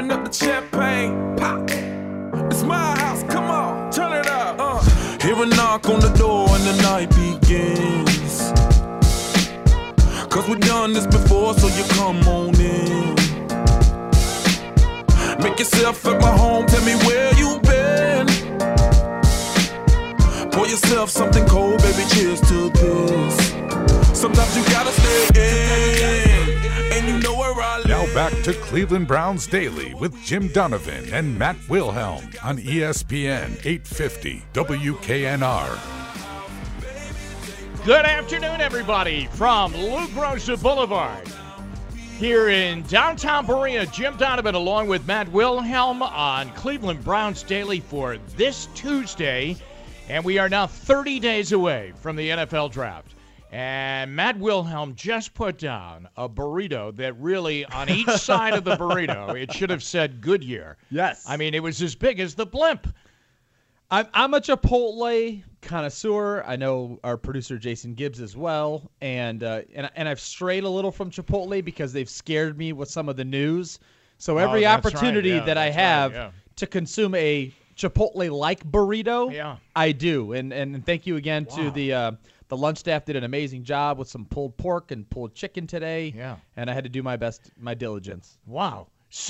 open up the champagne, pop. It's my house, come on, turn it up. Hear a knock on the door and the night begins. Cause we've done this before, so you come on in. Make yourself at my home, tell me where you been. Pour yourself something cold, baby, cheers to this. Sometimes you gotta stay in, and you know where I live. Now back to Cleveland Browns Daily with Jim Donovan and Matt Wilhelm on ESPN 850 WKNR. Good afternoon, everybody, from Lou Groza Boulevard. Here in downtown Berea, Jim Donovan along with Matt Wilhelm on Cleveland Browns Daily for this Tuesday. And we are now 30 days away from the NFL Draft. And Matt Wilhelm just put down a burrito that really, on each side of the burrito, it should have said Goodyear. Yes. I mean, it was as big as the blimp. I'm a Chipotle connoisseur. I know our producer Jason Gibbs as well, and I've strayed a little from Chipotle because they've scared me with some of the news. So every opportunity that I have to consume a Chipotle-like burrito, I do. And thank you again to the lunch staff. Did an amazing job with some pulled pork and pulled chicken today. Yeah. And I had to do my best, my diligence. Wow.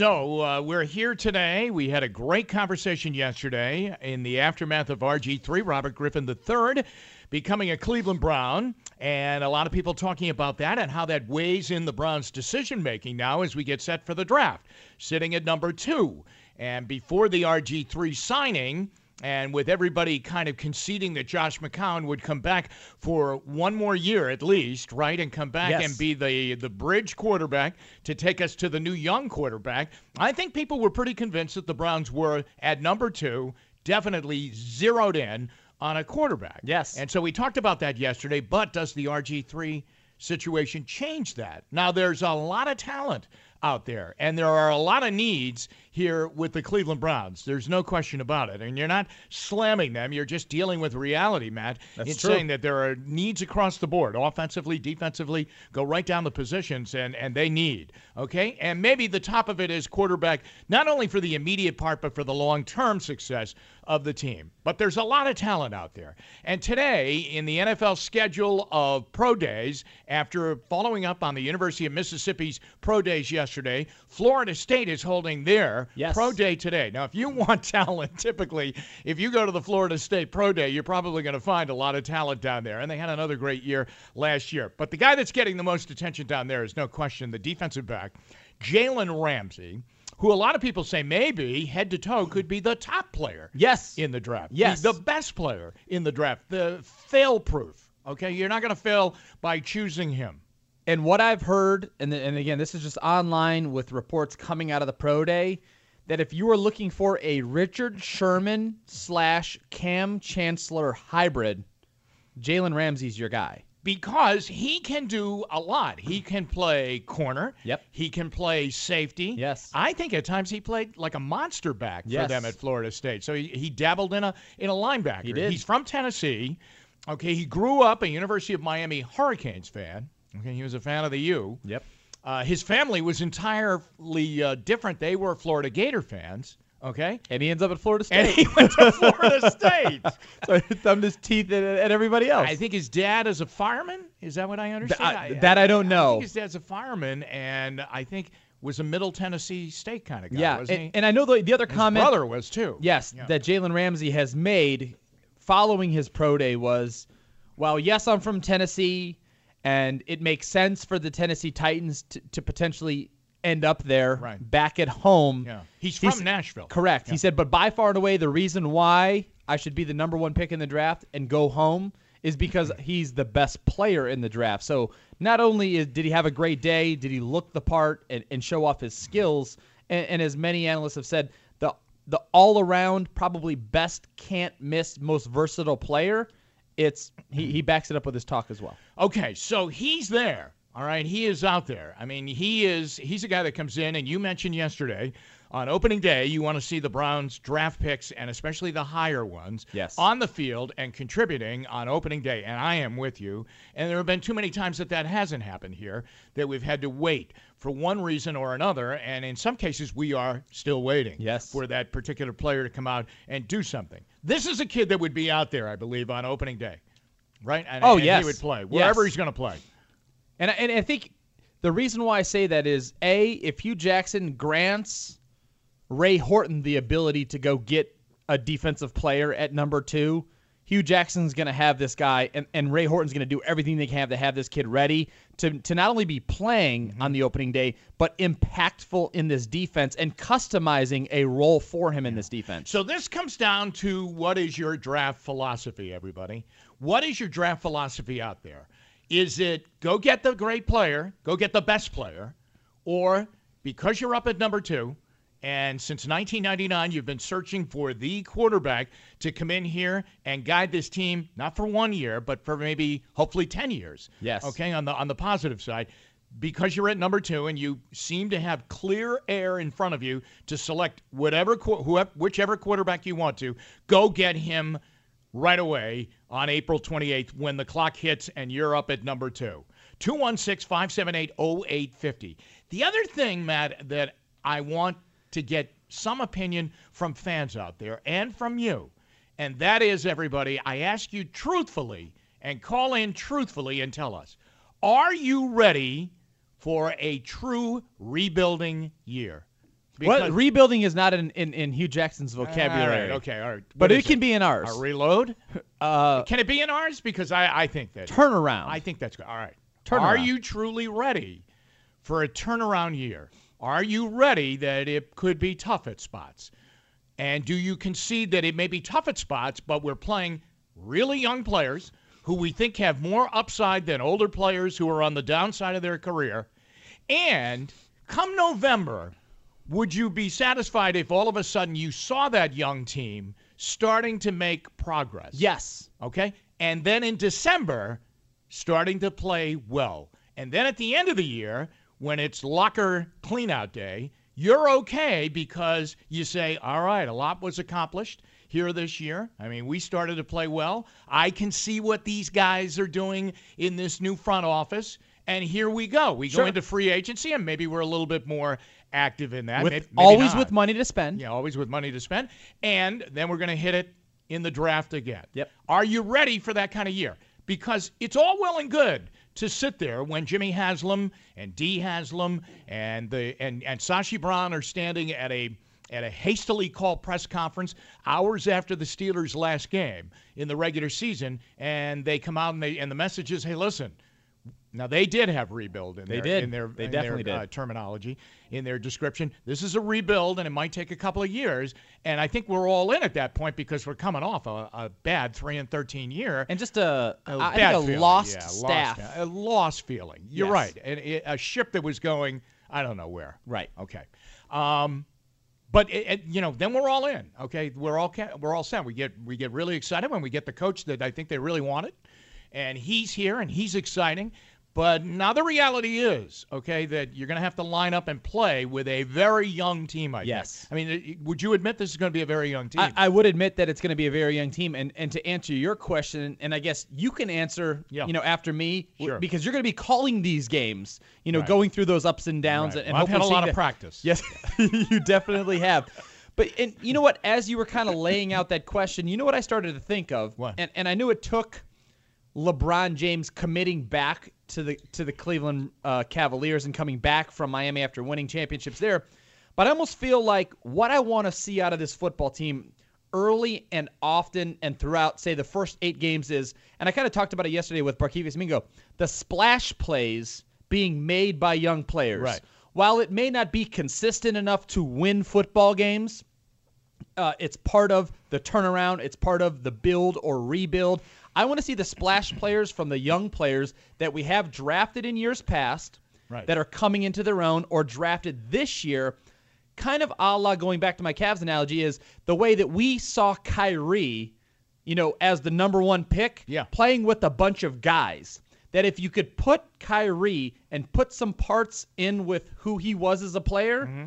So we're here today. We had a great conversation yesterday in the aftermath of RG3, Robert Griffin III, becoming a Cleveland Brown. And a lot of people talking about that and how that weighs in the Browns' decision-making now as we get set for the draft, sitting at number 2. And before the RG3 signing, and with everybody kind of conceding that Josh McCown would come back for one more year at least, right, and come back and be the bridge quarterback to take us to the new young quarterback, I think people were pretty convinced that the Browns were, at number 2, definitely zeroed in on a quarterback. Yes. And so we talked about that yesterday, but does the RG3 situation change that? Now, there's a lot of talent out there, and there are a lot of needs here with the Cleveland Browns. There's no question about it. And you're not slamming them. You're just dealing with reality, Matt. It's saying that there are needs across the board, offensively, defensively, go right down the positions, and they need, okay? And maybe the top of it is quarterback, not only for the immediate part, but for the long-term success of the team. But there's a lot of talent out there. And today, in the NFL schedule of pro days, after following up on the University of Mississippi's pro days yesterday, Florida State is holding their pro day today. Now, if you want talent, typically, if you go to the Florida State pro day, you're probably going to find a lot of talent down there. And they had another great year last year. But the guy that's getting the most attention down there is no question the defensive back, Jalen Ramsey, who a lot of people say maybe head to toe could be the top player in the draft. The best player in the draft, the fail-proof. Okay, you're not going to fail by choosing him. And what I've heard, and again, this is just online with reports coming out of the pro day, that if you are looking for a Richard Sherman / Cam Chancellor hybrid, Jalen Ramsey's your guy. Because he can do a lot. He can play corner. Yep. He can play safety. Yes. I think at times he played like a monster back for them at Florida State. So he dabbled in a linebacker. He did. He's from Tennessee. Okay, he grew up a University of Miami Hurricanes fan. Okay, he was a fan of the U. Yep. His family was entirely different. They were Florida Gator fans. Okay. And he ends up at Florida State. And he went to Florida State. So he thumbed his teeth at everybody else. I think his dad is a fireman. Is that what I understand? I don't know. I think his dad's a fireman, and I think was a Middle Tennessee State kind of guy, wasn't he? And I know the other comment. His brother was too. Yes, that Jalen Ramsey has made following his pro day was, well, yes, I'm from Tennessee, and it makes sense for the Tennessee Titans to potentially end up there back at home. Yeah. He's from Nashville. Correct. Yeah. He said, but by far and away, the reason why I should be the number 1 pick in the draft and go home is because he's the best player in the draft. So not only did he have a great day, did he look the part and show off his skills, and as many analysts have said, the all-around, probably best, can't-miss, most versatile player, he backs it up with his talk as well. Okay, so he's there. All right, he is out there. I mean, he's a guy that comes in, and you mentioned yesterday, on opening day, you want to see the Browns draft picks, and especially the higher ones, Yes. on the field and contributing on opening day. And I am with you. And there have been too many times that hasn't happened here, that we've had to wait for one reason or another. And in some cases, we are still waiting for that particular player to come out and do something. This is a kid that would be out there, I believe, on opening day, right? And he would play wherever he's going to play. And I think the reason why I say that is, A, if Hugh Jackson grants Ray Horton the ability to go get a defensive player at number 2, Hugh Jackson's going to have this guy, and Ray Horton's going to do everything they can to have this kid ready to not only be playing on the opening day, but impactful in this defense and customizing a role for him in this defense. So this comes down to, what is your draft philosophy, everybody? What is your draft philosophy out there? Is it go get the great player, go get the best player, or because you're up at number 2, and since 1999 you've been searching for the quarterback to come in here and guide this team, not for 1 year, but for maybe hopefully 10 years. Yes. Okay, on the positive side, because you're at number 2 and you seem to have clear air in front of you to select whichever quarterback you want to, go get him right away on April 28th when the clock hits and you're up at number 2. 216-578-0850. The other thing, Matt, that I want to get some opinion from fans out there and from you, and that is, everybody, I ask you truthfully, and call in truthfully and tell us, are you ready for a true rebuilding year? Well, rebuilding is not in Hugh Jackson's vocabulary. All right. But it can be in ours. A reload? Can it be in ours? Because I think that. Turnaround. I think that's good. All right. Turnaround. Are you truly ready for a turnaround year? Are you ready that it could be tough at spots? And do you concede that it may be tough at spots, but we're playing really young players who we think have more upside than older players who are on the downside of their career? And come November, would you be satisfied if all of a sudden you saw that young team starting to make progress? Yes. Okay? And then in December, starting to play well. And then at the end of the year, when it's locker cleanout day, you're okay because you say, all right, a lot was accomplished here this year. I mean, we started to play well. I can see what these guys are doing in this new front office, and here we go. We go into free agency, and maybe we're a little bit more active in that. Maybe always not. with money to spend. Yeah, always with money to spend. And then we're going to hit it in the draft again. Yep. Are you ready for that kind of year? Because it's all well and good to sit there when Jimmy Haslam and Dee Haslam and Sashi Brown are standing at a hastily called press conference hours after the Steelers' last game in the regular season, and they come out and the message is, hey, listen. Now, they did have rebuild in their terminology, in their description. This is a rebuild, and it might take a couple of years. And I think we're all in at that point because we're coming off a bad 3-13 year. And just a lost staff. A lost feeling. You're Yes. right. And a ship that was going, I don't know where. Right. Okay. But then we're all in. Okay, we're all set. We get really excited when we get the coach that I think they really wanted, and he's here and he's exciting. But now the reality is, okay, that you're going to have to line up and play with a very young team, I think. Yes. I mean, would you admit this is going to be a very young team? I would admit that it's going to be a very young team. And to answer your question, and I guess you can answer, after me, Sure. because you're going to be calling these games, Right. going through those ups and downs. Right. And Well, I've had a hopefully lot of practice. Yes, you definitely have. But and you know what? As you were kind of laying out that question, you know what I started to think of? What? And I knew it took LeBron James committing back to the Cleveland Cavaliers and coming back from Miami after winning championships there. But I almost feel like what I want to see out of this football team early and often and throughout, say, the first 8 games is, and I kind of talked about it yesterday with Barkevius Mingo, the splash plays being made by young players. Right. While it may not be consistent enough to win football games, it's part of the turnaround. It's part of the build or rebuild. I want to see the splash players from the young players that we have drafted in years past, Right. that are coming into their own or drafted this year, kind of a la, going back to my Cavs analogy, is the way that we saw Kyrie, as the number 1 pick, playing with a bunch of guys. That if you could put Kyrie and put some parts in with who he was as a player,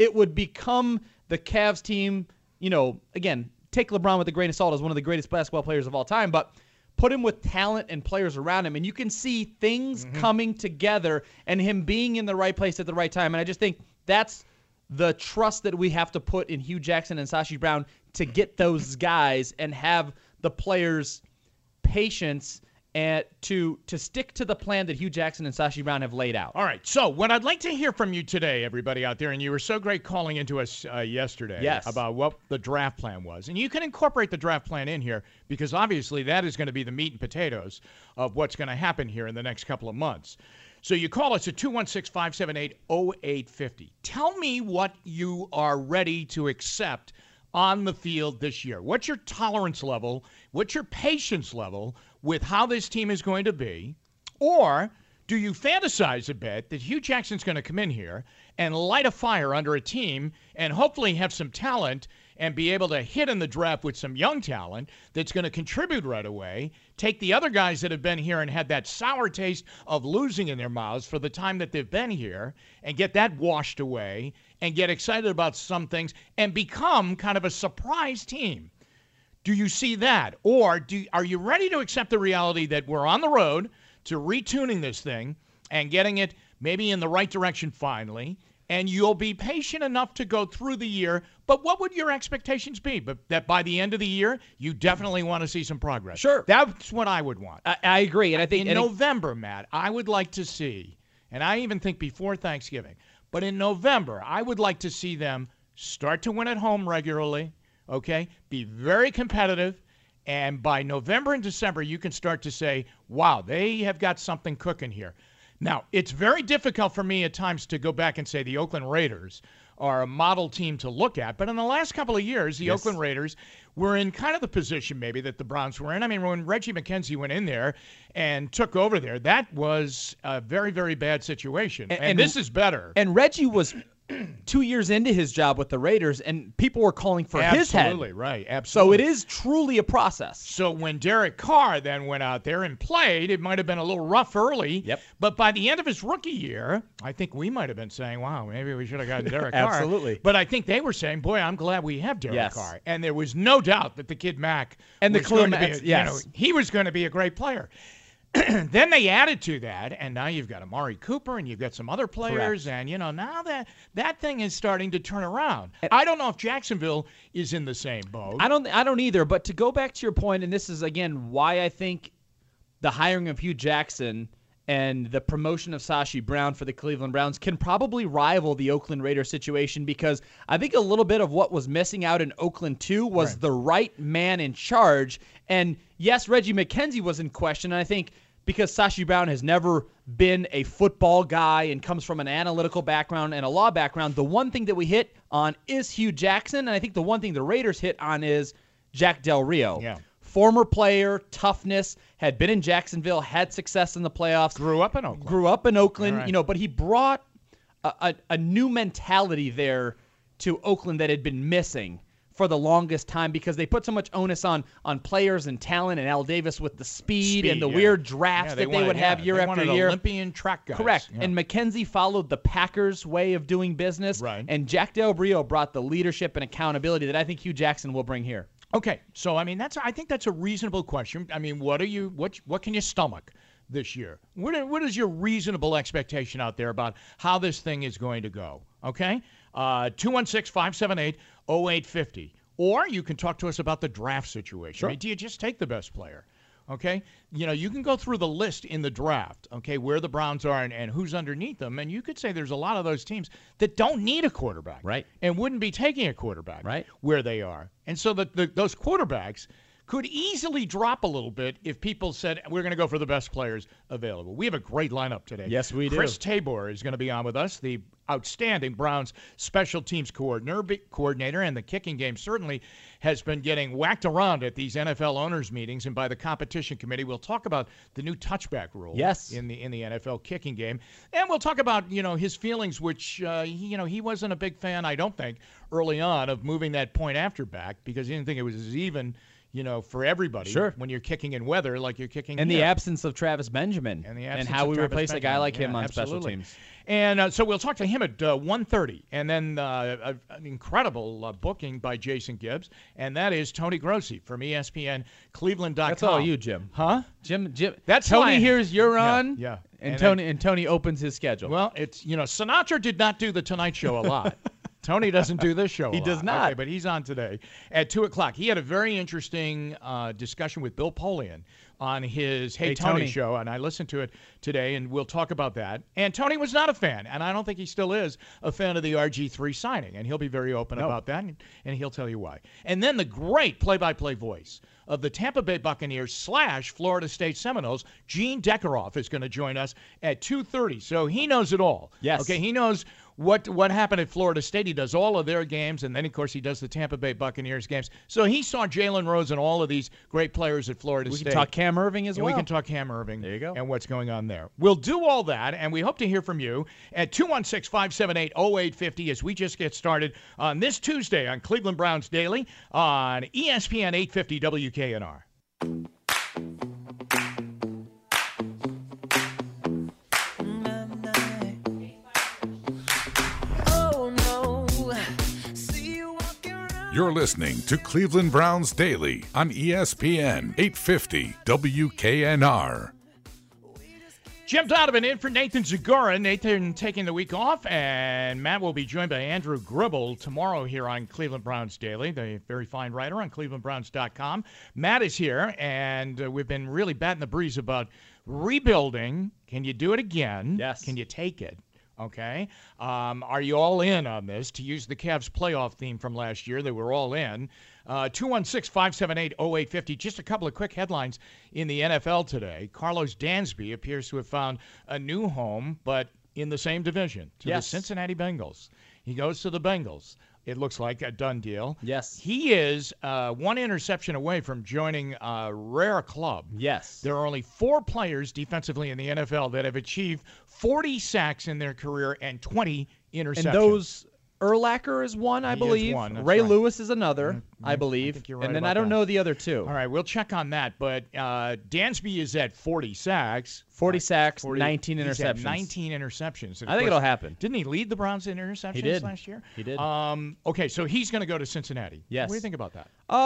it would become the Cavs team, again, take LeBron with a grain of salt as one of the greatest basketball players of all time, but put him with talent and players around him, and you can see things coming together and him being in the right place at the right time. And I just think that's the trust that we have to put in Hugh Jackson and Sashi Brown to get those guys and have the players' patience and to stick to the plan that Hugh Jackson and Sashi Brown have laid out. All right, so what I'd like to hear from you today, everybody out there, and you were so great calling into us yesterday about what the draft plan was. And you can incorporate the draft plan in here because obviously that is going to be the meat and potatoes of what's going to happen here in the next couple of months. So you call us at 216-578-0850. Tell me what you are ready to accept on the field this year. What's your tolerance level? What's your patience level with how this team is going to be? Or do you fantasize a bit that Hugh Jackson's going to come in here and light a fire under a team and hopefully have some talent and be able to hit in the draft with some young talent that's going to contribute right away, take the other guys that have been here and had that sour taste of losing in their mouths for the time that they've been here and get that washed away and get excited about some things and become kind of a surprise team? Do you see that? Or are you ready to accept the reality that we're on the road to retuning this thing and getting it maybe in the right direction finally, and you'll be patient enough to go through the year, but what would your expectations be? But that by the end of the year, you definitely want to see some progress. Sure. That's what I would want. I agree. And I think in November, Matt, I would like to see, and I even think before Thanksgiving, but in November, I would like to see them start to win at home regularly, okay? Be very competitive, and by November and December, you can start to say, wow, they have got something cooking here. Now, it's very difficult for me at times to go back and say the Oakland Raiders are a model team to look at, but in the last couple of years, the Oakland Raiders were in kind of the position maybe that the Browns were in. I mean, when Reggie McKenzie went in there and took over there, that was a very, very bad situation, and this is better. And Reggie was 2 years into his job with the Raiders, and people were calling for his head. Absolutely, right. Absolutely. So it is truly a process. So when Derek Carr then went out there and played, it might have been a little rough early. Yep. But by the end of his rookie year, I think we might have been saying, wow, maybe we should have gotten Derek Carr. Absolutely. But I think they were saying, boy, I'm glad we have Derek Carr. And there was no doubt that the kid Mack and was the going to be, yes. He was going to be a great player. Then they added to that, and now you've got Amari Cooper, and you've got some other players, Correct. and now that thing is starting to turn around. I don't know if Jacksonville is in the same boat. I don't either. But to go back to your point, and this is again why I think the hiring of Hugh Jackson and the promotion of Sashi Brown for the Cleveland Browns can probably rival the Oakland Raiders situation, because I think a little bit of what was missing out in Oakland too was the right man in charge. And yes, Reggie McKenzie was in question, and I think because Sashi Brown has never been a football guy and comes from an analytical background and a law background, the one thing that we hit on is Hugh Jackson, and I think the one thing the Raiders hit on is Jack Del Rio. Yeah. Former player, toughness, had been in Jacksonville, had success in the playoffs. Grew up in Oakland. Right. But he brought a new mentality there to Oakland that had been missing for the longest time, because they put so much onus on players and talent, and Al Davis with the speed and the weird drafts that they would have year after year. Olympian track guys. Correct. Yeah. And McKenzie followed the Packers' way of doing business. Right. And Jack Del Rio brought the leadership and accountability that I think Hugh Jackson will bring here. Okay, so I mean I think that's a reasonable question. I mean, what can you stomach this year? What is your reasonable expectation out there about how this thing is going to go? Okay, 216-578-0850, or you can talk to us about the draft situation. Sure. I mean, do you just take the best player? Okay, you can go through the list in the draft, okay, where the Browns are and who's underneath them, and you could say there's a lot of those teams that don't need a quarterback, right, and wouldn't be taking a quarterback, right, where they are, and so those quarterbacks could easily drop a little bit if people said we're going to go for the best players available. We have a great lineup today. Yes, we do. Chris Tabor is going to be on with us, the outstanding Browns special teams coordinator, and the kicking game certainly has been getting whacked around at these NFL owners meetings and by the competition committee. We'll talk about the new touchback rule in the NFL kicking game, and we'll talk about his feelings, which he wasn't a big fan, I don't think, early on of moving that point after back, because he didn't think it was as even for everybody. Sure. When you're kicking in weather like you're kicking in here. the absence of Travis Benjamin, and how we replace a guy like him on special teams. And so we'll talk to him at 1:30, and then an incredible booking by Jason Gibbs, and that is Tony Grossi from ESPN Cleveland.com. That's all you, Jim. Huh? Jim. That's Tony hears you're on. Yeah. And Tony opens his schedule. Well, it's Sinatra did not do the Tonight Show a lot. Tony doesn't do this show. He does not. Okay, but he's on today at 2:00. He had a very interesting discussion with Bill Polian on his Hey Tony show, and I listened to it today, and we'll talk about that. And Tony was not a fan, and I don't think he still is a fan of the RG3 signing, and he'll be very open about that, and he'll tell you why. And then the great play-by-play voice of the Tampa Bay Buccaneers / Florida State Seminoles, Gene Deckeroff, is going to join us at 2:30. So he knows it all. Yes. Okay, he knows what happened at Florida State. He does all of their games, and then, of course, he does the Tampa Bay Buccaneers games. So he saw Jalen Rose and all of these great players at Florida State. We can talk Cam Irving as well. We can talk Cam Irving. There you go. And what's going on there. We'll do all that, and we hope to hear from you at 216-578-0850 as we just get started on this Tuesday on Cleveland Browns Daily on ESPN 850 WKNR. You're listening to Cleveland Browns Daily on ESPN 850 WKNR. Jim Donovan in for Nathan Zagora. Nathan taking the week off, and Matt will be joined by Andrew Gribble tomorrow here on Cleveland Browns Daily, the very fine writer on clevelandbrowns.com. Matt is here, and we've been really batting the breeze about rebuilding. Can you do it again? Yes. Can you take it? Okay. Are you all in on this? To use the Cavs playoff theme from last year, they were all in. 216-578-0850. Just a couple of quick headlines in the NFL today. Carlos Dansby appears to have found a new home, but in the same division, to the Cincinnati Bengals. He goes to the Bengals. It looks like a done deal. Yes. He is one interception away from joining a rare club. Yes. There are only 4 players defensively in the NFL that have achieved 40 sacks in their career and 20 interceptions. And those, Urlacher is one, I believe. Is one, Ray right. Lewis is another, I believe. I think you're right and then about I don't that. know the other two. All right, we'll check on that. But Dansby is at 40 sacks. 40 sacks, 40 19 he's at interceptions. 19 interceptions. And I of think course, it'll happen. Didn't he lead the Browns in interceptions He did. last year? He did. Okay, so he's going to go to Cincinnati. Yes. What do you think about that?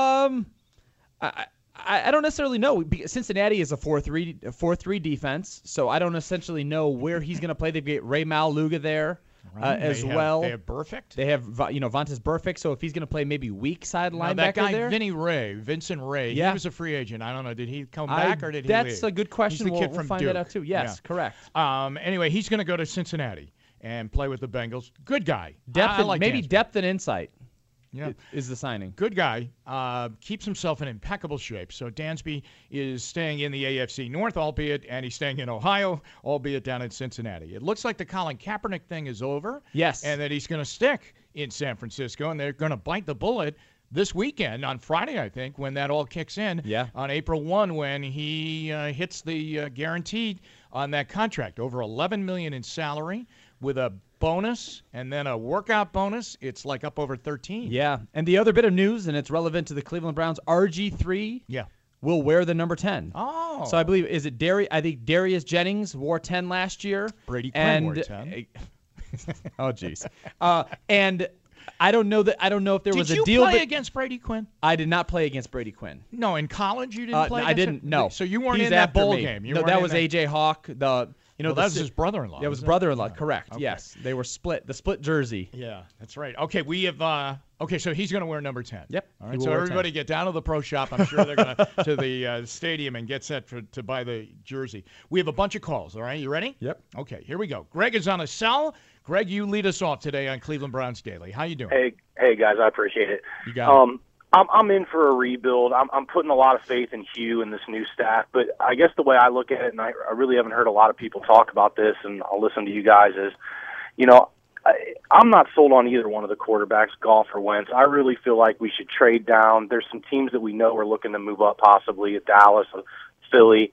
I don't necessarily know. Cincinnati is a 4-3 defense, so I don't essentially know where he's going to play. They've got Ray Maluga there as well. They have Burfict. They have Vontaze Burfict, so if he's going to play maybe weak side linebacker that guy, there. Vincent Ray, he was a free agent. I don't know. Did he come back or did he That's leave? a good question. He's the kid We'll from find Duke. that out too. Yes, correct. Anyway, he's going to go to Cincinnati and play with the Bengals. Good guy. Depth, I like maybe Dansby. depth and insight Yeah. is the signing. Good guy. Keeps himself in impeccable shape. So Dansby is staying in the AFC North, and he's staying in Ohio, albeit down in Cincinnati. It looks like the Colin Kaepernick thing is over. Yes. And that he's going to stick in San Francisco, and they're going to bite the bullet this weekend on Friday, I think, when that all kicks in. Yeah. On April 1, when he hits the guaranteed on that contract, over $11 million in salary with a bonus and then a workout bonus. It's like up over 13. Yeah. And the other bit of news, and it's relevant to the Cleveland Browns, RG3 will wear the number 10. Oh. So I believe, I think Darius Jennings wore 10 last year. Brady Quinn wore 10. Oh, jeez. And I don't know if there was a deal. Did you play against Brady Quinn? I did not play against Brady Quinn. No, in college you didn't play against I didn't. him? No. So you weren't He's in that after bowl me. game. No, that was A.J. Hawk. Well, that was his brother-in-law. Yeah, it was wasn't it? brother-in-law. Correct. Okay. Yes, they were split. The split jersey. Yeah, that's right. Okay, we have. Okay, so he's going to wear number 10. Yep. All he right. will So wear everybody 10. get down to the pro shop. I'm sure they're going to the stadium and get set to buy the jersey. We have a bunch of calls. All right, you ready? Yep. Okay, here we go. Greg is on a cell. Greg, you lead us off today on Cleveland Browns Daily. How you doing? Hey guys, I appreciate it. You got it. I'm in for a rebuild. I'm putting a lot of faith in Hugh and this new staff, but I guess the way I look at it, and I really haven't heard a lot of people talk about this, and I'll listen to you guys, is, I'm not sold on either one of the quarterbacks, Goff or Wentz. I really feel like we should trade down. There's some teams that we know are looking to move up, possibly at Dallas, Philly,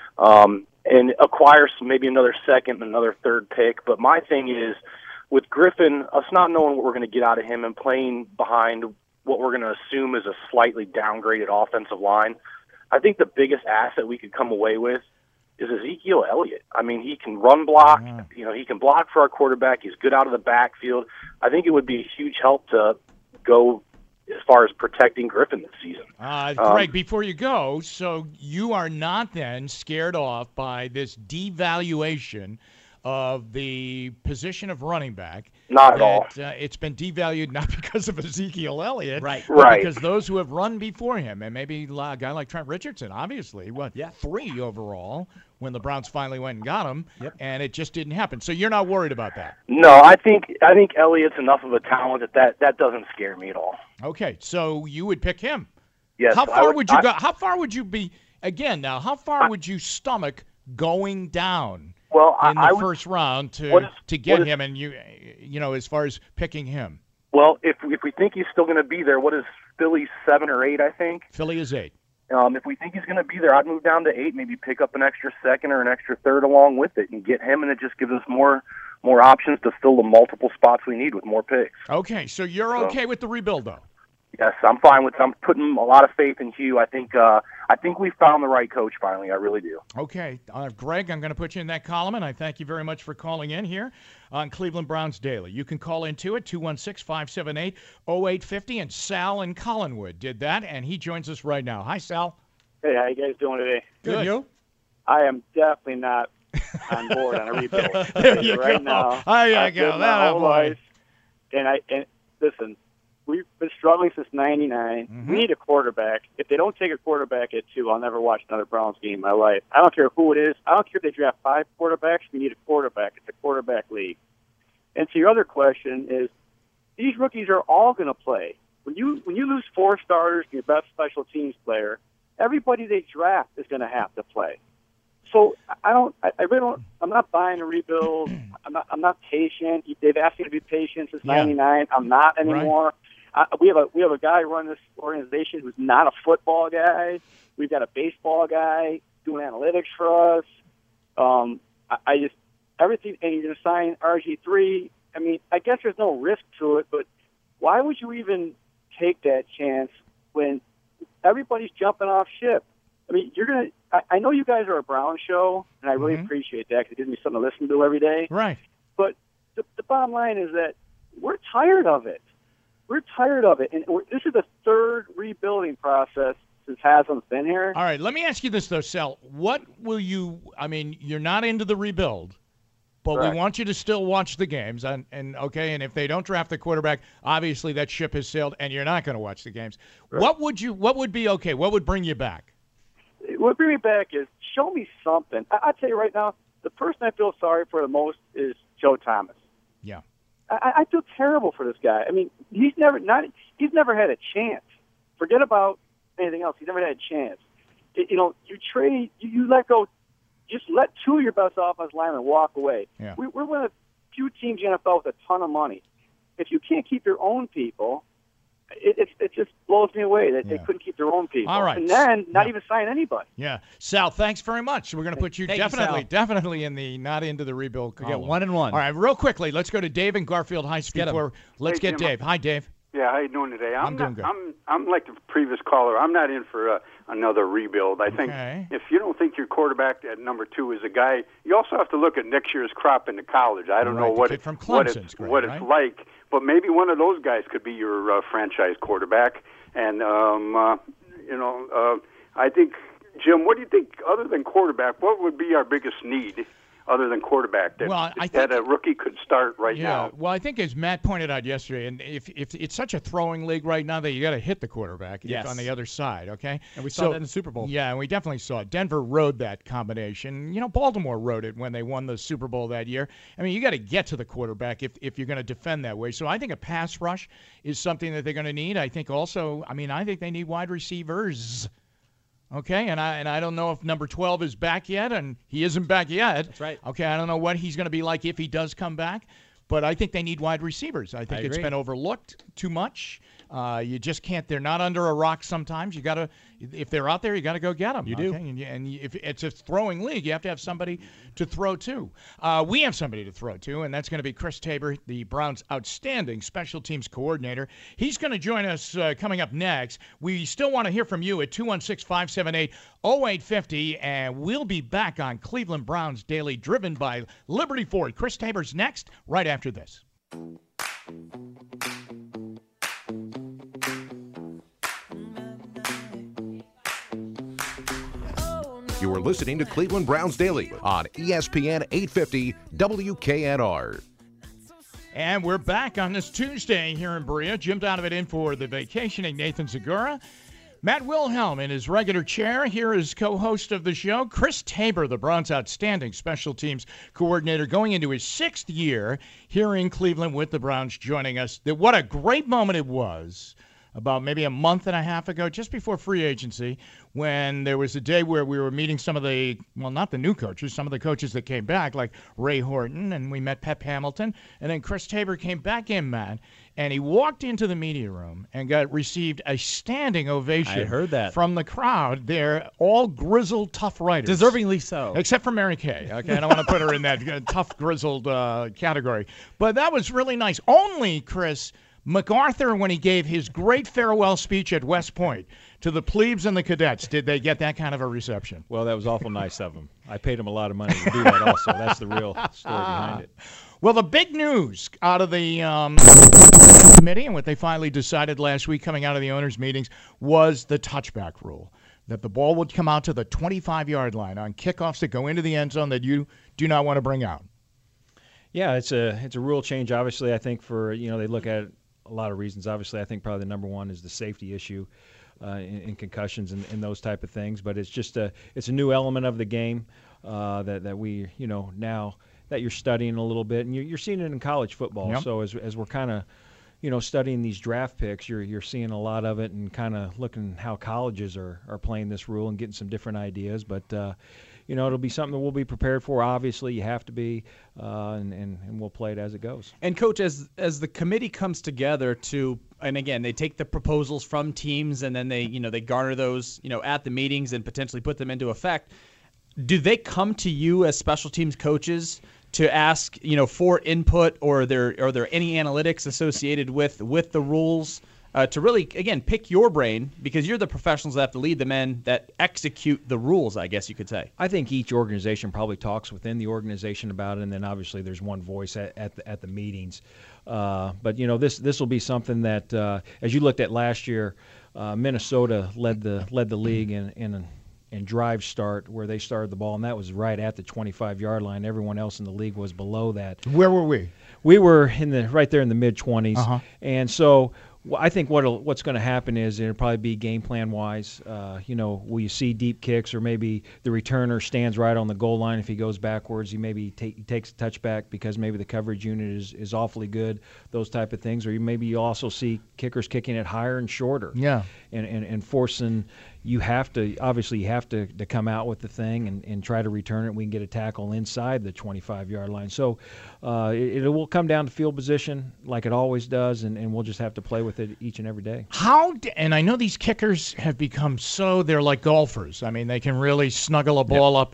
and acquire maybe another second and another third pick. But my thing is, with Griffin, us not knowing what we're going to get out of him and playing behind what we're going to assume is a slightly downgraded offensive line, I think the biggest asset we could come away with is Ezekiel Elliott. I mean, he can run block. He can block for our quarterback. He's good out of the backfield. I think it would be a huge help to go as far as protecting Griffin this season. Greg, before you go, so you are not then scared off by this devaluation of the position of running back. Not at all. It's been devalued not because of Ezekiel Elliott, Right. but because those who have run before him, and maybe a guy like Trent Richardson, obviously, 3 overall when the Browns finally went and got him, and it just didn't happen. So you're not worried about that? No, I think Elliott's enough of a talent that doesn't scare me at all. Okay, so you would pick him. Yes. How far would you go? How far would you be again? Now, how far would you stomach going down? Well, in the first round to get him, and you know, as far as picking him. Well, if we think he's still going to be there, what is Philly 7 or 8? I think Philly is 8. If we think he's going to be there, I'd move down to 8, maybe pick up an extra second or an extra third along with it, and get him, and it just gives us more options to fill the multiple spots we need with more picks. Okay, so you're okay with the rebuild, though? Yes, I'm fine with it. I'm putting a lot of faith in Hugh. I think we found the right coach finally. I really do. Okay. Greg, I'm going to put you in that column, and I thank you very much for calling in here on Cleveland Browns Daily. You can call into it, 216-578-0850, and Sal in Collinwood did that, and he joins us right now. Hi, Sal. Hey, how you guys doing today? Good. You? I am definitely not on board on a rebuild. There you right go. now. I've lived my whole life, and listen, we've been struggling since '99. Mm-hmm. We need a quarterback. If they don't take a quarterback at 2, I'll never watch another Browns game in my life. I don't care who it is. I don't care if they draft 5 quarterbacks. We need a quarterback. It's a quarterback league. And so your other question is, these rookies are all going to play. When you lose 4 starters and your best special teams player, everybody they draft is going to have to play. So I really don't. I'm not buying a rebuild. I'm not patient. They've asked me to be patient since '99. I'm not anymore. Right. We have a guy running this organization who's not a football guy. We've got a baseball guy doing analytics for us. I just everything, and you're going to sign RG3. I mean, I guess there's no risk to it, but why would you even take that chance when everybody's jumping off ship? I mean, I know you guys are a Brown show, and I really appreciate that because it gives me something to listen to every day. Right. But the bottom line is that we're tired of it. We're tired of it. And this is the 3rd rebuilding process since Haslam's been here. All right, let me ask you this, though, Sal. What will you're not into the rebuild, but Correct. we want you to still watch the games. And if they don't draft the quarterback, obviously that ship has sailed, and you're not going to watch the games. Right. What would be okay? What would bring you back? What brings me back is show me something. I tell you right now, the person I feel sorry for the most is Joe Thomas. Yeah. I feel terrible for this guy. I mean, he's never had a chance. Forget about anything else. He's never had a chance. You let go. Just let 2 of your best offensive linemen walk away. Yeah. We're one of the few teams in the NFL with a ton of money. If you can't keep your own people, it just blows me away that they couldn't keep their own people. All right. And then not even sign anybody. Yeah. Sal, thanks very much. We're going to put you definitely in the not into the rebuild column. We get 1 and 1. All right, real quickly, let's go to Dave in Garfield High Speed. Let's get Jim. Dave. Hi, Dave. Yeah, how you doing today? I'm doing good. I'm like the previous caller. I'm not in for another rebuild. I think if you don't think your quarterback at number 2 is a guy, you also have to look at next year's crop into college. I don't know what it's like, but maybe one of those guys could be your franchise quarterback. And I think, Jim, what do you think other than quarterback? What would be our biggest need? Other than quarterback, that a rookie could start right now. Well, I think as Matt pointed out yesterday, and if it's such a throwing league right now that you got to hit the quarterback on the other side, okay? And we saw that in the Super Bowl. Yeah, and we definitely saw it. Denver rode that combination. Baltimore rode it when they won the Super Bowl that year. I mean, you got to get to the quarterback if you're going to defend that way. So I think a pass rush is something that they're going to need. I think also, I think they need wide receivers. Okay, and I don't know if number 12 is back yet, and he isn't back yet. That's right. Okay, I don't know what he's going to be like if he does come back. but I think they need wide receivers. I think it's been overlooked too much. You just can't. They're not under a rock sometimes. You got to, if they're out there, you got to go get them. You do. And if it's a throwing league, you have to have somebody to throw to. We have somebody to throw to, and that's going to be Chris Tabor, the Browns' outstanding special teams coordinator. He's going to join us coming up next. We still want to hear from you at 216-578-0850, and we'll be back on Cleveland Browns Daily, driven by Liberty Ford. Chris Tabor's next, right after this. You are listening to Cleveland Browns Daily on ESPN 850 WKNR. And we're back on this Tuesday here in Berea. Jim Donovan in for the vacationing Nathan Segura. Matt Wilhelm in his regular chair. Here is co-host of the show, Chris Tabor, the Browns' outstanding special teams coordinator, going into his 6th year here in Cleveland with the Browns, joining us. What a great moment it was about maybe a month and a half ago, just before free agency, when there was a day where we were meeting some of the, well, not the new coaches, some of the coaches that came back, like Ray Horton, and we met Pep Hamilton, and then Chris Tabor came back in, Matt, and he walked into the media room and received a standing ovation. I heard that. From the crowd. They're all grizzled, tough writers. Deservingly so. Except for Mary Kay. Okay, I don't want to put her in that tough, grizzled category. But that was really nice. Only, Chris, MacArthur, when he gave his great farewell speech at West Point to the plebes and the cadets, did they get that kind of a reception? Well, that was awful nice of him. I paid him a lot of money to do that also. That's the real story behind it. Well, the big news out of the committee and what they finally decided last week coming out of the owners' meetings was the touchback rule, that the ball would come out to the 25-yard line on kickoffs that go into the end zone that you do not want to bring out. Yeah, it's a rule change. Obviously, I think for, they look at it a lot of reasons. Obviously, I think probably the number one is the safety issue in concussions and those type of things. But it's just it's a new element of the game that we, now that you're studying a little bit, and you're seeing it in college football. Yep. So as we're kind of, studying these draft picks, you're seeing a lot of it and kind of looking how colleges are playing this rule and getting some different ideas. But it'll be something that we'll be prepared for. Obviously, you have to be, and we'll play it as it goes. And, Coach, as the committee comes together and again, they take the proposals from teams and then they garner those, at the meetings and potentially put them into effect. Do they come to you as special teams coaches to ask, for input, or are there any analytics associated with the rules? To really, again, pick your brain, because you're the professionals that have to lead the men that execute the rules, I guess you could say. I think each organization probably talks within the organization about it, and then obviously there's one voice at the meetings. But, this will be something that, as you looked at last year, Minnesota led the league in drive start, where they started the ball, and that was right at the 25-yard line. Everyone else in the league was below that. Where were we? We were right there in the mid-20s. Uh-huh. And so I think what's going to happen is it'll probably be game plan wise. Will you see deep kicks, or maybe the returner stands right on the goal line? If he goes backwards, he maybe takes a touchback because maybe the coverage unit is awfully good. Those type of things, or maybe you also see kickers kicking it higher and shorter. Yeah, and forcing. You have to come out with the thing and try to return it. We can get a tackle inside the 25-yard line. So it will come down to field position like it always does, and we'll just have to play with it each and every day. And I know these kickers have become they're like golfers. I mean, they can really snuggle a ball up,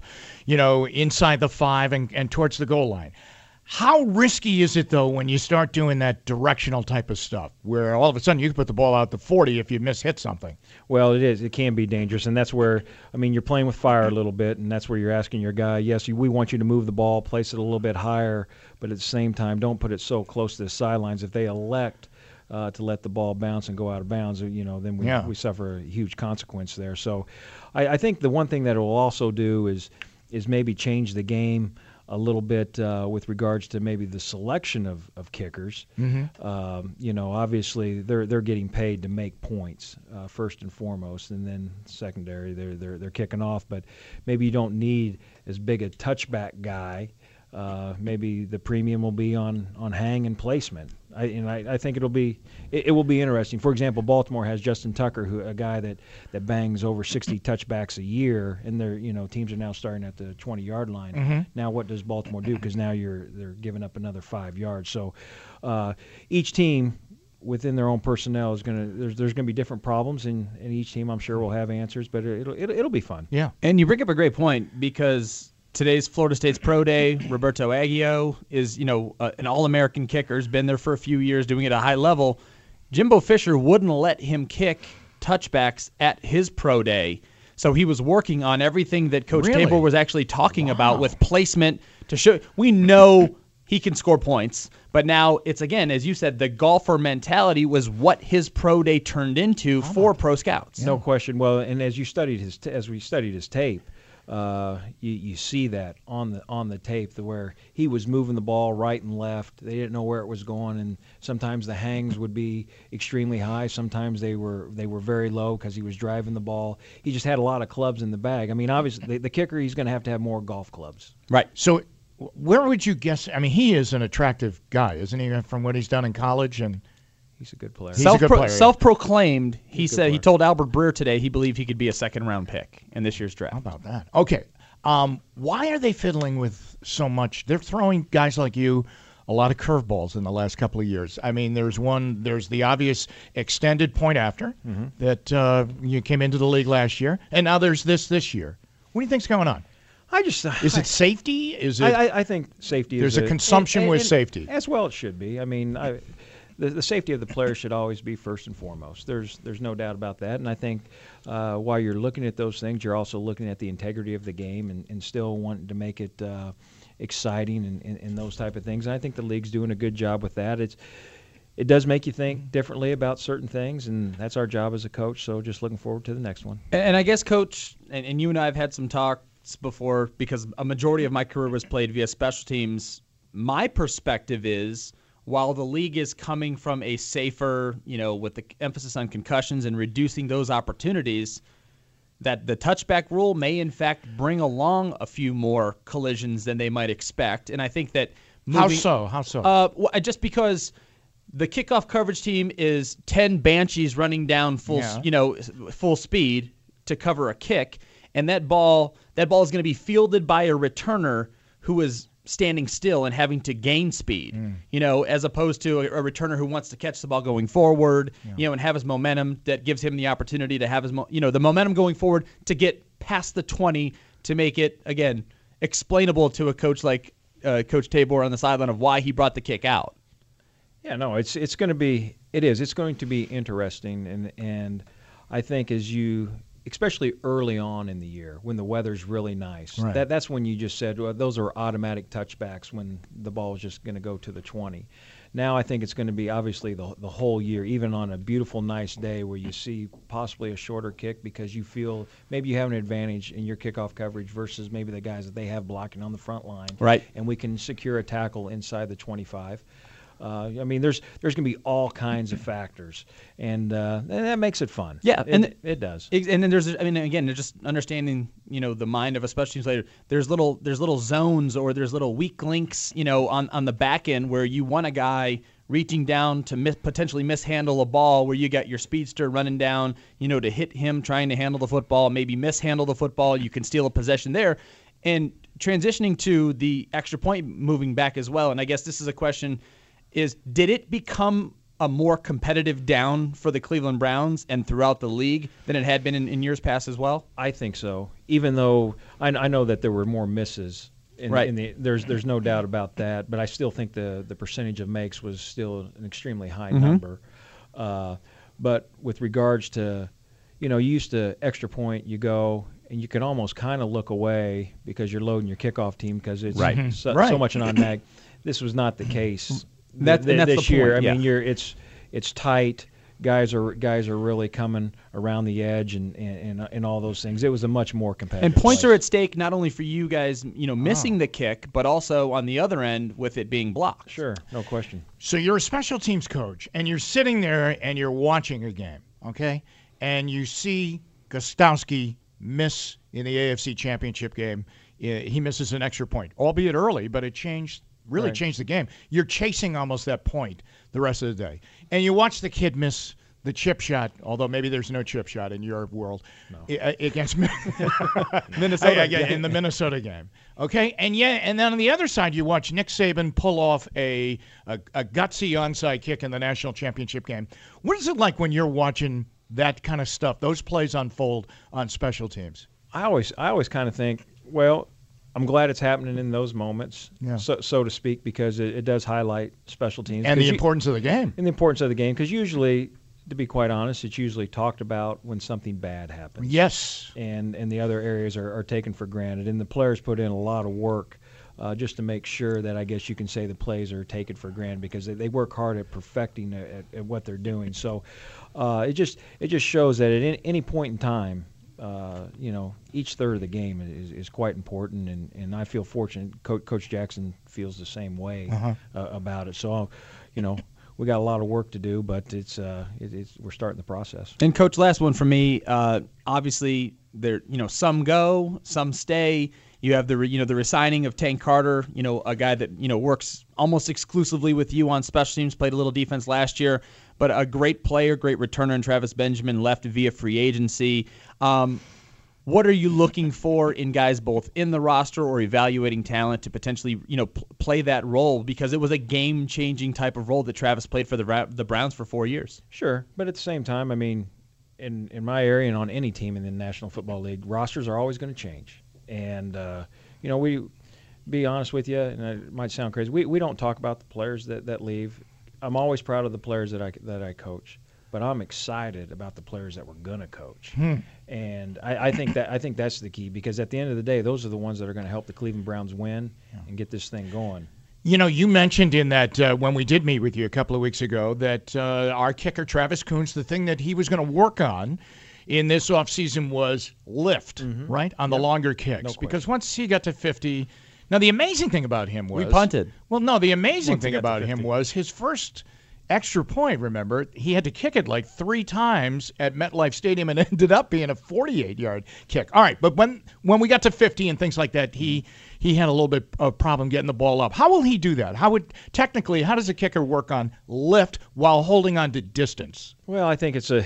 inside the 5 and towards the goal line. How risky is it, though, when you start doing that directional type of stuff, where all of a sudden you can put the ball out to 40 if you hit something? Well, it is. It can be dangerous, and that's where, you're playing with fire a little bit, and that's where you're asking your guy, yes, we want you to move the ball, place it a little bit higher, but at the same time, don't put it so close to the sidelines. If they elect to let the ball bounce and go out of bounds, then we suffer a huge consequence there. So I think the one thing that it will also do is maybe change the game a little bit with regards to maybe the selection of kickers. Mm-hmm. Obviously they're getting paid to make points first and foremost, and then secondary they're kicking off. But maybe you don't need as big a touchback guy. Maybe the premium will be on hang and placement. I think it will be interesting. For example, Baltimore has Justin Tucker, a guy that bangs over 60 touchbacks a year, and teams are now starting at the 20-yard line. Mm-hmm. Now, what does Baltimore do? Because now they're giving up another 5 yards. So each team within their own personnel is there's gonna be different problems, and each team I'm sure will have answers, but it'll be fun. Yeah. And you bring up a great point, because today's Florida State's pro day, Roberto Aguio is an All-American kicker, has been there for a few years doing it at a high level. Jimbo Fisher wouldn't let him kick touchbacks at his pro day, so he was working on everything that Coach Tabor was actually talking about with placement to show. We know he can score points, but now it's, again, as you said, the golfer mentality was what his pro day turned into for pro scouts. No question. Well, and as we studied his tape, you see that on the tape where he was moving the ball right and left. They didn't know where it was going, and sometimes the hangs would be extremely high. Sometimes they were very low because he was driving the ball. He just had a lot of clubs in the bag. I mean, obviously, the kicker, he's going to have more golf clubs. Right. So where would you guess? I mean, he is an attractive guy, isn't he, from what he's done in college? And he's a good player. Self-proclaimed. He told Albert Breer today he believed he could be a second-round pick in this year's draft. How about that? Okay. Why are they fiddling with so much? They're throwing guys like you a lot of curveballs in the last couple of years. I mean, there's the obvious extended point after that you came into the league last year, and now there's this year. What do you think's going on? Is it safety? Is it? I think safety. There's a consumption with safety. As well, it should be. I mean, the safety of the player should always be first and foremost. There's no doubt about that. And I think while you're looking at those things, you're also looking at the integrity of the game and still wanting to make it exciting and those type of things. And I think the league's doing a good job with that. It does make you think differently about certain things, and that's our job as a coach. So just looking forward to the next one. And I guess, Coach, and you and I have had some talks before, because a majority of my career was played via special teams. My perspective is, while the league is coming from a safer, with the emphasis on concussions and reducing those opportunities, that the touchback rule may in fact bring along a few more collisions than they might expect. And I think that How so? Just because the kickoff coverage team is 10 Banshees running down full speed to cover a kick, and that ball is going to be fielded by a returner who is standing still and having to gain speed, as opposed to a returner who wants to catch the ball going forward, and have his momentum that gives him the opportunity to have his, the momentum going forward to get past the 20 to make it, again, explainable to a coach like Coach Tabor on the sideline of why he brought the kick out. Yeah, no, it's going to be interesting, and I think especially early on in the year when the weather's really nice. Right. That's when you just said, well, those are automatic touchbacks when the ball is just going to go to the 20. Now I think it's going to be obviously the whole year, even on a beautiful, nice day where you see possibly a shorter kick because you feel maybe you have an advantage in your kickoff coverage versus maybe the guys that they have blocking on the front line. Right. And we can secure a tackle inside the 25. I mean, there's going to be all kinds of factors, and that makes it fun. Yeah, it does. And then there's just understanding, the mind of a special teams player. There's little zones or there's little weak links, on the back end where you want a guy reaching down to potentially mishandle a ball, where you got your speedster running down, to hit him trying to handle the football, maybe mishandle the football. You can steal a possession there, and transitioning to the extra point, moving back as well. And I guess this is a question. Did it become a more competitive down for the Cleveland Browns and throughout the league than it had been in years past as well? I think so. Even though I know that there were more misses. There's no doubt about that, but I still think the percentage of makes was still an extremely high number. But with regards to, you used to extra point, you go, and you can almost kind of look away because you're loading your kickoff team because it's so much an on-mag. This was not the case. That's this the year. point, I mean, it's tight. Guys are really coming around the edge and all those things. It was a much more competitive. And points place. are at stake not only for you guys, missing the kick, but also on the other end with it being blocked. Sure, no question. So you're a special teams coach, and you're sitting there and you're watching a game, okay? And you see Gostowski miss in the AFC Championship game. He misses an extra point, albeit early, but it changed really changed the game. You're chasing almost that point the rest of the day. And you watch the kid miss the chip shot, although maybe there's no chip shot in your world, against Minnesota in the Minnesota game. Okay, and then on the other side, you watch Nick Saban pull off a gutsy onside kick in the national championship game. What is it like when you're watching that kind of stuff, those plays unfold on special teams? I always kind of think, well, I'm glad it's happening in those moments, so to speak, because it does highlight special teams and the importance of the game. And the importance of the game, because usually, to be quite honest, it's usually talked about when something bad happens. Yes. And the other areas are taken for granted. And the players put in a lot of work just to make sure that I guess you can say the plays are taken for granted because they work hard at perfecting at what they're doing. So it just shows that at any point in time, each third of the game is quite important. And I feel fortunate. Coach Jackson feels the same way about it. So, we got a lot of work to do, but we're starting the process. And Coach, last one for me. Obviously, there some go, some stay. You have the resigning of Tank Carter, a guy that works almost exclusively with you on special teams. Played a little defense last year, but a great player, great returner. And Travis Benjamin left via free agency. What are you looking for in guys both in the roster or evaluating talent to potentially, play that role? Because it was a game-changing type of role that Travis played for the Browns for 4 years. Sure, but at the same time, I mean, in my area and on any team in the National Football League, rosters are always going to change. And, we be honest with you, and it might sound crazy, we don't talk about the players that leave. I'm always proud of the players that I coach. But I'm excited about the players that we're gonna coach, and I think that's the key because at the end of the day, those are the ones that are going to help the Cleveland Browns win and get this thing going. You mentioned in that when we did meet with you a couple of weeks ago that our kicker Travis Koontz, the thing that he was going to work on in this offseason was lift, right, on the longer kicks, because once he got to 50. Now the amazing thing about him was we punted. Well, no, the amazing thing about him was his first extra point, remember, he had to kick it like 3 times at MetLife Stadium and ended up being a 48-yard kick. All right, but when we got to 50 and things like that, he had a little bit of problem getting the ball up. How will he do that? How does a kicker work on lift while holding on to distance? Well, I think it's a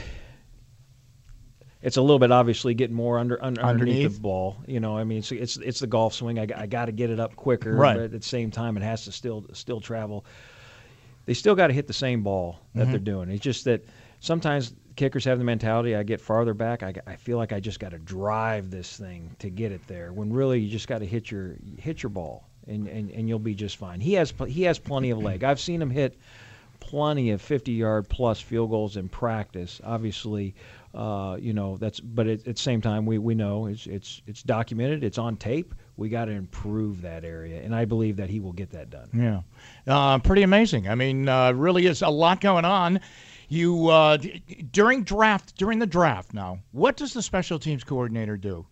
little bit obviously getting more underneath the ball. I mean, it's the golf swing. I got to get it up quicker, right. But at the same time, it has to still travel. They still got to hit the same ball that they're doing. It's just that sometimes kickers have the mentality, I get farther back, I feel like I just got to drive this thing to get it there, when really you just got to hit your ball, and you'll be just fine. He has plenty of leg. I've seen him hit plenty of 50-yard plus field goals in practice. Obviously, but at the same time, we know it's documented, it's on tape. We got to improve that area, and I believe that he will get that done. Yeah, pretty amazing. I mean, really is a lot going on. You during the draft now, what does the special teams coordinator do?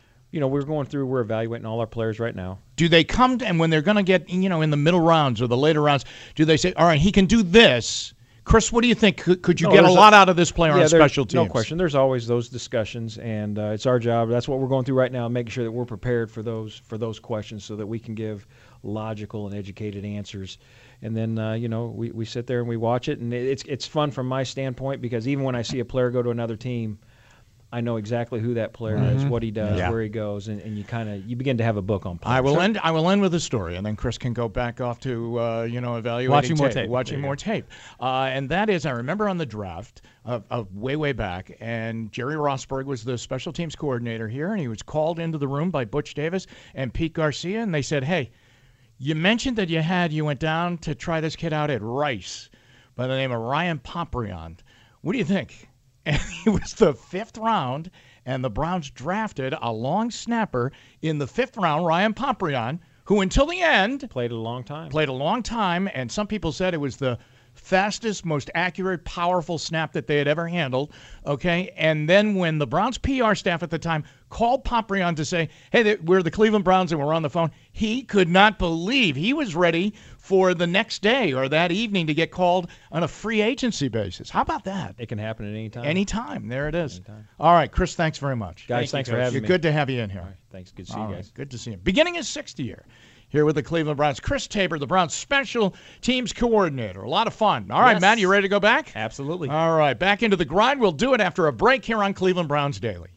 We're evaluating all our players right now. Do they come and when they're going to get, in the middle rounds or the later rounds, do they say, all right, he can do this? Chris, what do you think? Could you get a lot out of this player on special teams? No question. There's always those discussions, and it's our job. That's what we're going through right now, making sure that we're prepared for those questions so that we can give logical and educated answers. And then, we sit there and we watch it, and it's fun from my standpoint because even when I see a player go to another team, I know exactly who that player is, what he does, where he goes, and you begin to have a book on players. I will end with a story, and then Chris can go back off to evaluating watching more tape. And that is, I remember on the draft of way back, and Jerry Rosberg was the special teams coordinator here, and he was called into the room by Butch Davis and Pete Garcia, and they said, "Hey, you mentioned that you went down to try this kid out at Rice by the name of Ryan Poprion. What do you think?" And he was the 5th round, and the Browns drafted a long snapper in the 5th round, Ryan Poprion, who until the end played a long time, and some people said it was the fastest, most accurate, powerful snap that they had ever handled. Okay, and then when the Browns PR staff at the time called Poprion to say, "Hey, we're the Cleveland Browns and we're on the phone," he could not believe. He was ready for the next day or that evening to get called on a free agency basis. How about that? It can happen at any time. Anytime. There it is. Anytime. All right, Chris, thanks very much. Guys, thanks for having me. Good to have you in here. All right, thanks. Good to see you guys. Good to see you. Beginning his 6th year here with the Cleveland Browns. Chris Tabor, the Browns special teams coordinator. A lot of fun. All right, Yes. Matt, you ready to go back? Absolutely. All right, back into the grind. We'll do it after a break here on Cleveland Browns Daily.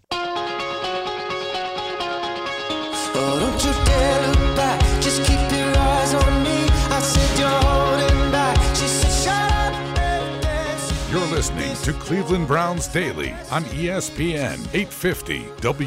Oh, don't you dare look back. Just keep your eyes on me. I said you're holding back. She said shut up. You're listening to Cleveland Browns Daily on ESPN 850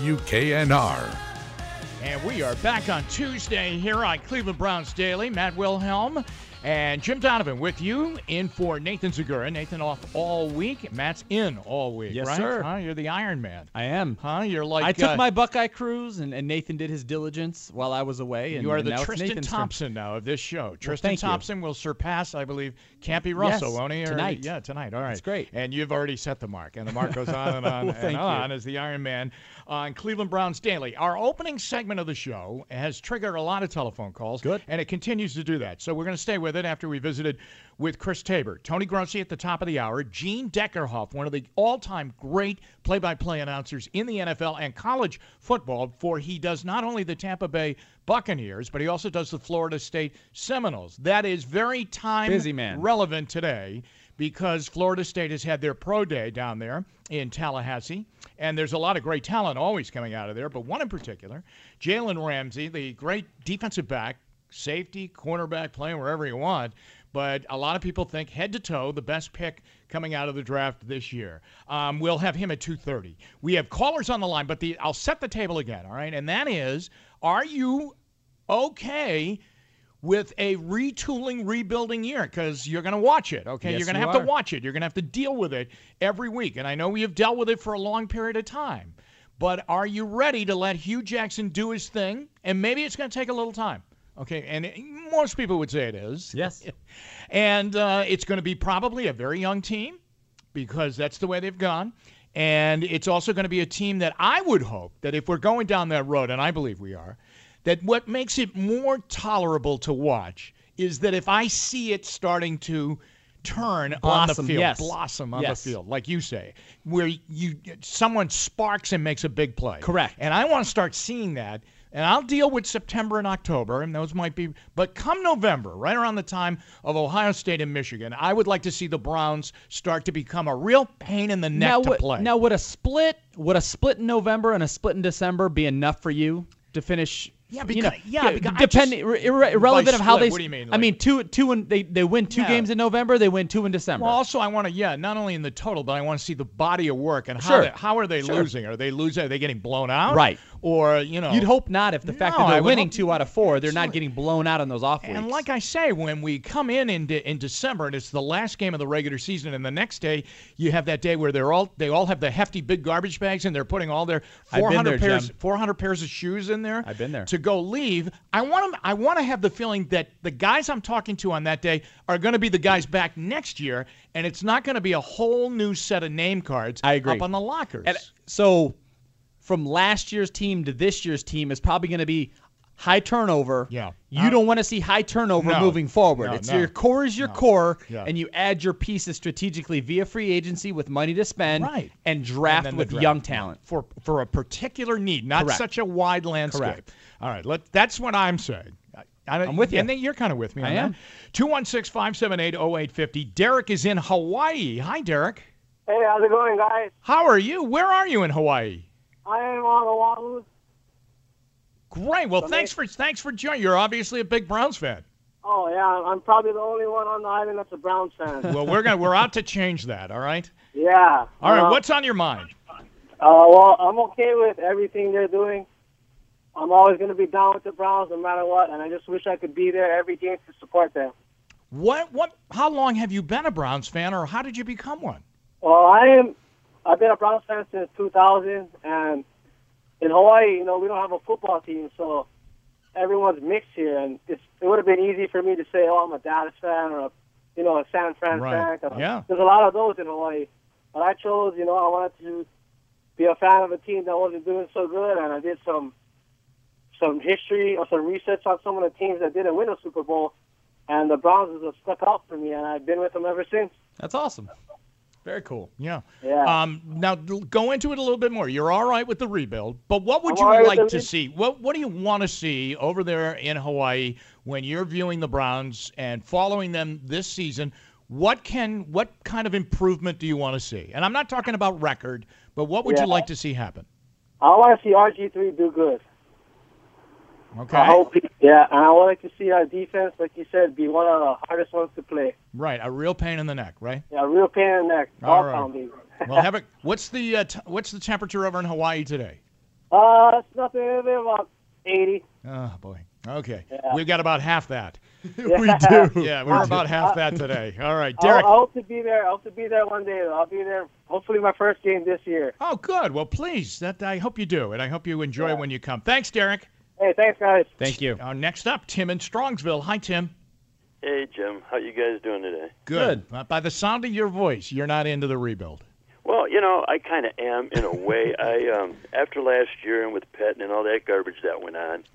WKNR. And we are back on Tuesday here on Cleveland Browns Daily. Matt Wilhelm and Jim Donovan with you, in for Nathan Zagura. Nathan off all week. Matt's in all week, Yes, right? sir. Huh? You're the Iron Man. I am. Huh? You're like I took my Buckeye cruise, and Nathan did his diligence while I was away. And you are and the now it's Tristan Nathan's turn. Thompson now of this show. Tristan thank you. Thompson will surpass, I believe, Campy Russell, Yes, won't he? tonight. Yeah, tonight. All right. That's great. And you've already set the mark, and the mark goes on and on Well, thank and you. on as the Iron Man on Cleveland Browns Daily. Our opening segment of the show has triggered a lot of telephone calls. Good. And it continues to do that. So we're going to stay with it after we visited with Chris Tabor, Tony Grossi at the top of the hour, Gene Deckerhoff, one of the all-time great play-by-play announcers in the NFL and college football, for he does not only the Tampa Bay Buccaneers, but he also does the Florida State Seminoles. That is very Busy man. relevant today because Florida State has had their pro day down there in Tallahassee, and there's a lot of great talent always coming out of there, but one in particular, Jalen Ramsey, the great defensive back, safety, cornerback, playing wherever you want, but a lot of people think head to toe the best pick coming out of the draft this year. We'll have him at 2:30. We have callers on the line, but I'll set the table again, all right? And that is, are you okay with a retooling, rebuilding year? Because you're going to watch it, okay? Yes, You're going to you have are. to watch it. You're going to have to deal with it every week. And I know we have dealt with it for a long period of time. But are you ready to let Hugh Jackson do his thing? And maybe it's going to take a little time. Okay, and most people would say it is. Yes. And it's going to be probably a very young team because that's the way they've gone. And it's also going to be a team that I would hope that if we're going down that road, and I believe we are, that what makes it more tolerable to watch is that if I see it starting to turn on the Blossom, field, yes. blossom on Yes. the field, like you say, where someone sparks and makes a big play. Correct. And I want to start seeing that. And I'll deal with September and October, and those might be. But come November, right around the time of Ohio State and Michigan, I would like to see the Browns start to become a real pain in the neck to play. Now, would a split in November and a split in December be enough for you to finish? Yeah, because depending, irrelevant of how they. What do you mean? I mean, they win two games in November. They win 2 in December. Well, also I want to, not only in the total, but I want to see the body of work and Sure. how are they losing? Are they losing? Are they getting blown out? Right. Or You'd hope not. If the fact No, that I they're would winning hope- 2 out of 4, they're not getting blown out on those off weeks. And like I say, when we come in December and it's the last game of the regular season, and the next day you have that day where they all have the hefty big garbage bags and they're putting all their I've been 400 there, pairs Jim. 400 pairs of shoes in there. I've been there. To go leave. I want to have the feeling that the guys I'm talking to on that day are going to be the guys back next year, and it's not going to be a whole new set of name cards I agree. up on the lockers. And so, from last year's team to this year's team is probably going to be high turnover. Yeah. You don't want to see high turnover No. moving forward. No, It's no. your core is your core, Yeah. and you add your pieces strategically via free agency with money to spend, Right. and draft And then the with draft. young talent. for a particular need, not Correct. such a wide landscape. Correct. All right, that's what I'm saying. I'm with you. And then you're kind of with me on I am. that. 216-578-0850. Derek is in Hawaii. Hi, Derek. Hey, how's it going, guys? How are you? Where are you in Hawaii? I am on Oahu. Great. Well, thanks for joining. You're obviously a big Browns fan. Oh, yeah, I'm probably the only one on the island that's a Browns fan. Well, we're out to change that. All right. Yeah. All right. What's on your mind? Well, I'm okay with everything they're doing. I'm always going to be down with the Browns no matter what, and I just wish I could be there every game to support them. How long have you been a Browns fan, or how did you become one? Well, I've been a Browns fan since 2000, and in Hawaii, we don't have a football team, so everyone's mixed here, and it would have been easy for me to say, I'm a Dallas fan or a San Fran Right. fan. 'cause Yeah. There's a lot of those in Hawaii. But I chose, I wanted to be a fan of a team that wasn't doing so good, and I did some history or some research on some of the teams that didn't win a Super Bowl, and the Browns have stuck out for me, and I've been with them ever since. That's awesome. Very cool. Yeah. Yeah. Now go into it a little bit more. You're all right with the rebuild, but what would you like to see? What do you want to see over there in Hawaii when you're viewing the Browns and following them this season? What kind of improvement do you want to see? And I'm not talking about record, but what would you like to see happen? I want to see RG3 do good. Okay. I hope, and I would like to see our defense, like you said, be one of the hardest ones to play. Right, a real pain in the neck, right? Yeah, a real pain in the neck. All right. Pounding. Well, what's the temperature over in Hawaii today? It's nothing, about 80. Oh boy. Okay, Yeah. we've got about half that. Yeah. We do. Yeah, we're about half that today. All right, Derek. I hope to be there. I hope to be there one day. I'll be there. Hopefully, my first game this year. Oh, good. Well, please. I hope you do, and I hope you enjoy when you come. Thanks, Derek. Hey, thanks, guys. Thank you. Next up, Tim in Strongsville. Hi, Tim. Hey, Jim. How you guys doing today? Good. By the sound of your voice, you're not into the rebuild. Well, I kind of am in a way. I after last year and with Pettin and all that garbage that went on,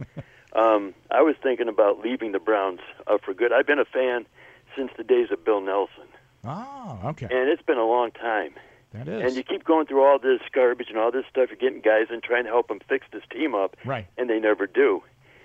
I was thinking about leaving the Browns for good. I've been a fan since the days of Bill Nelson. Oh, okay. And it's been a long time. That is. And you keep going through all this garbage and all this stuff. You're getting guys and trying to help them fix this team up. Right. And they never do.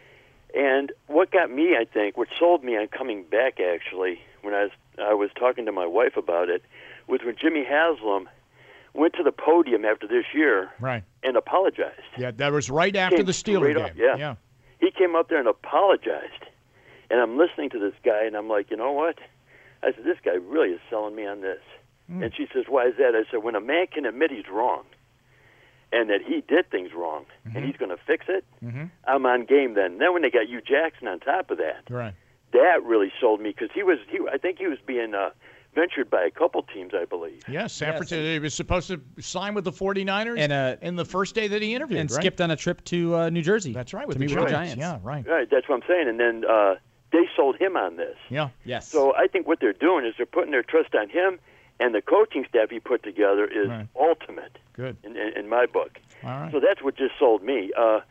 And what got me, I think, what sold me on coming back, actually, when I was talking to my wife about it, was when Jimmy Haslam went to the podium after this year and apologized. Yeah, that was right after the Steelers game. Yeah. He came up there and apologized. And I'm listening to this guy, and I'm like, you know what? I said, this guy really is selling me on this. And she says, why is that? I said, when a man can admit he's wrong and that he did things wrong and he's going to fix it, I'm on game then. Then when they got Hugh Jackson on top of that, that really sold me because I think he was being ventured by a couple teams, I believe. Yes, San Francisco. He was supposed to sign with the 49ers in the first day that he interviewed, and skipped on a trip to New Jersey. That's right, with the Giants. Yeah, right. Right, that's what I'm saying. And then they sold him on this. Yeah. Yes. So I think what they're doing is they're putting their trust on him, and the coaching staff he put together is ultimate. Good. In my book. All right. So that's what just sold me.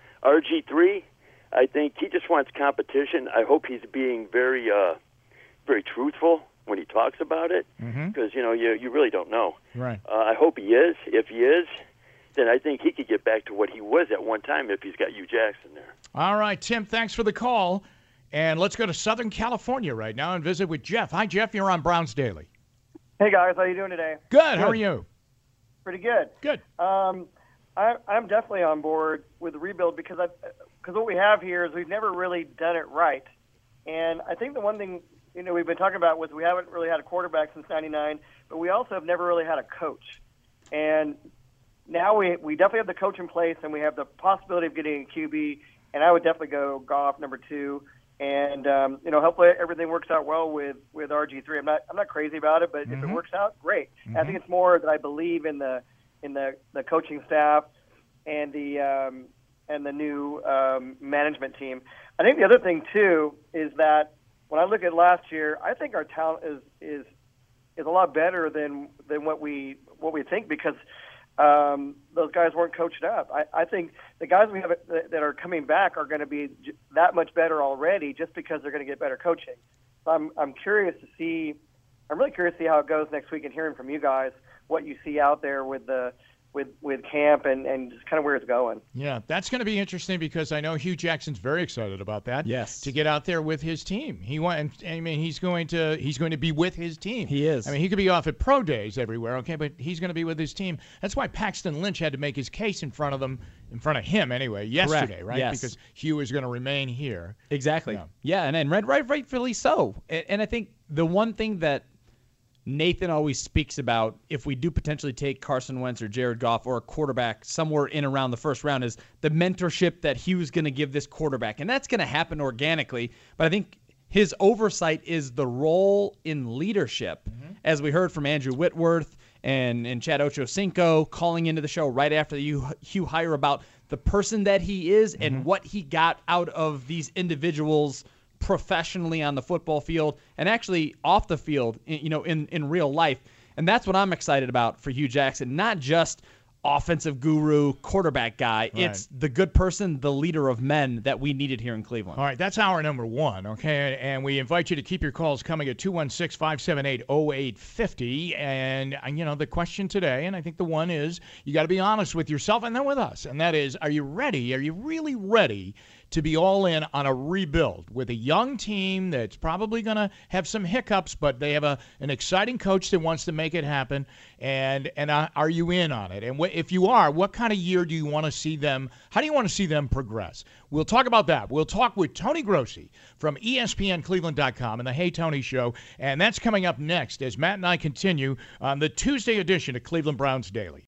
RG3, I think he just wants competition. I hope he's being very, very truthful when he talks about it, because you really don't know. Right. I hope he is. If he is, then I think he could get back to what he was at one time if he's got Hugh Jackson there. All right, Tim, thanks for the call. And let's go to Southern California right now and visit with Jeff. Hi, Jeff. You're on Browns Daily. Hey, guys. How you doing today? Good. How are you? Pretty good. Good. I'm definitely on board with the rebuild because what we have here is we've never really done it right. And I think the one thing we've been talking about was we haven't really had a quarterback since '99, but we also have never really had a coach. And now we definitely have the coach in place, and we have the possibility of getting a QB. And I would definitely go Goff number 2. And hopefully everything works out well with RG3. I'm not crazy about it, but if it works out, great. I think it's more that I believe in the coaching staff and the new management team. I think the other thing too is that when I look at last year, I think our talent is a lot better than what we think because those guys weren't coached up. I think the guys we have that are coming back are going to be that much better already just because they're going to get better coaching. So I'm curious to see. I'm really curious to see how it goes next week and hearing from you guys what you see out there with camp and just kind of where it's going. Yeah, that's going to be interesting because I know Hugh Jackson's very excited about that. Yes, to get out there with his team. He's going to be with his team. He is. I mean, he could be off at pro days everywhere, okay, but he's going to be with his team. That's why Paxton Lynch had to make his case in front of him anyway yesterday, Correct. right? Yes. Because Hugh is going to remain here. Exactly. Yeah, and rightfully so. And I think the one thing that Nathan always speaks about if we do potentially take Carson Wentz or Jared Goff or a quarterback somewhere in around the first round is the mentorship that Hugh's going to give this quarterback. And that's going to happen organically. But I think his oversight is the role in leadership, as we heard from Andrew Whitworth and Chad Ochocinco calling into the show right after the Hugh hire about the person that he is and what he got out of these individuals professionally on the football field and actually off the field, in real life. And that's what I'm excited about for Hugh Jackson, not just offensive guru, quarterback guy. Right. It's the good person, the leader of men that we needed here in Cleveland. All right, that's hour number one, okay? And we invite you to keep your calls coming at 216-578-0850. And, the question today, and I think the one is, you got to be honest with yourself and then with us. And that is, are you ready? Are you really ready to be all in on a rebuild with a young team that's probably going to have some hiccups, but they have an exciting coach that wants to make it happen? And are you in on it? And if you are, what kind of year do you want to see them? How do you want to see them progress? We'll talk about that. We'll talk with Tony Grossi from ESPNCleveland.com and the Hey Tony Show. And that's coming up next as Matt and I continue on the Tuesday edition of Cleveland Browns Daily.